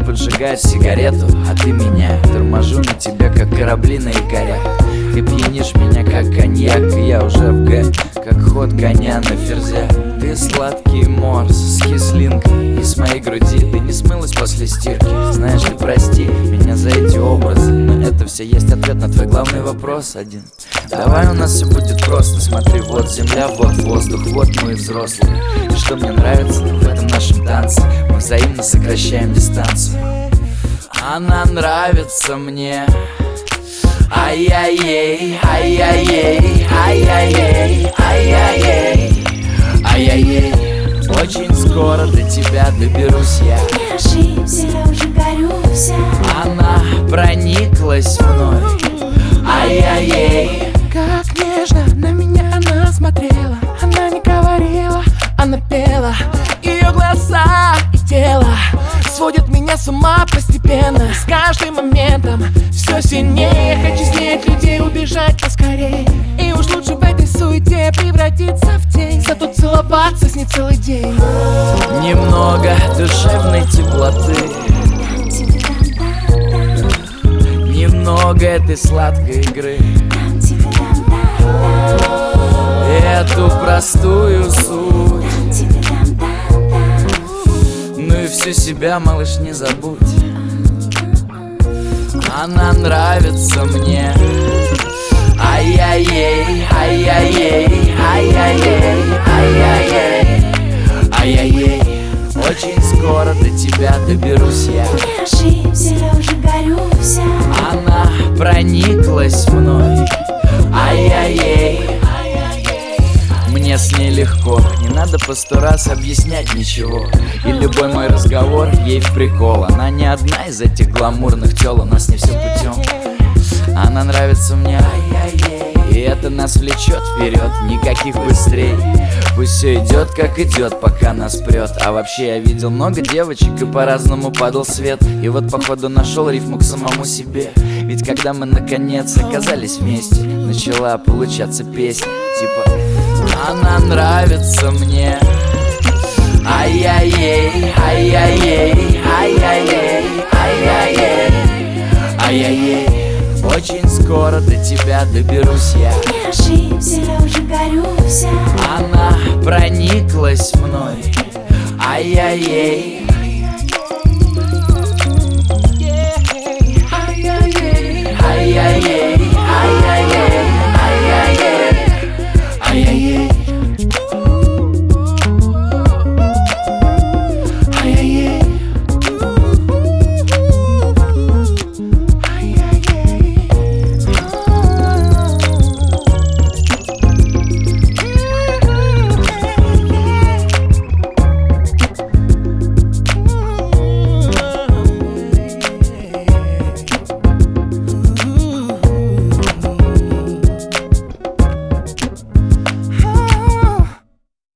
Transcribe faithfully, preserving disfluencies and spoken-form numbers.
поджигает сигарету, а ты меня. Торможу на тебя, как корабли на якорях. Ты пьянишь меня, как коньяк, и я уже в г, как ход коня на ферзя. Ты сладкий морс с кислинкой из моей груди. Ты не смылась после стирки, знаешь, ты прости меня за эти образы, но это все есть ответ на твой главный вопрос один. Давай у нас все будет просто, смотри, вот земля, вот воздух, вот мы взрослые. И что мне нравится в этом нашем танце, мы взаимно сокращаем дистанцию. Она нравится мне. Ай-яй-яй, ай-яй-яй, ай-яй-яй, ай-яй-яй, ай-яй-яй. Очень скоро до тебя доберусь я. Не ошибся, уже горю вся. Она прониклась мной. Ай-яй-яй. Как нежно на меня она смотрела. Она не говорила, она пела. Ее глаза и тело сводят меня с ума постепенно. С каждым моментом все сильнее. Хочу с ней от людей убежать поскорей. И уж лучше в этой суете превратиться в тень. Зато целоваться с ней целый день. Немного душевной теплоты, немного этой сладкой игры. Эту простую суть. Ну и всю себя, малыш, не забудь. Она нравится мне. Ай-яй-яй, ай-яй-яй, ай-яй-яй, ай-яй-яй, ай-яй-яй. Очень скоро до тебя доберусь я. Не ошибся, уже горю вся. Она прониклась мной. Ай-яй-яй. Мне с ней легко, не надо по сто раз объяснять ничего. И любой мой разговор ей в прикол. Она не одна из этих гламурных тел, у нас не все путем. Она нравится мне, ай-яй-яй. И это нас влечет вперед, никаких быстрей. Пусть все идет как идет, пока нас прет. А вообще я видел много девочек, и по-разному падал свет. И вот походу нашел рифму к самому себе. Ведь когда мы наконец оказались вместе, начала получаться песня типа: она нравится мне. Ай-яй-яй, ай-яй-яй, ай-яй-яй, ай-яй-яй, ай-яй-яй. Очень скоро до тебя доберусь я. Не ошибся, уже горю вся. Она прониклась мной. Ай-яй-яй. Ай-яй-яй.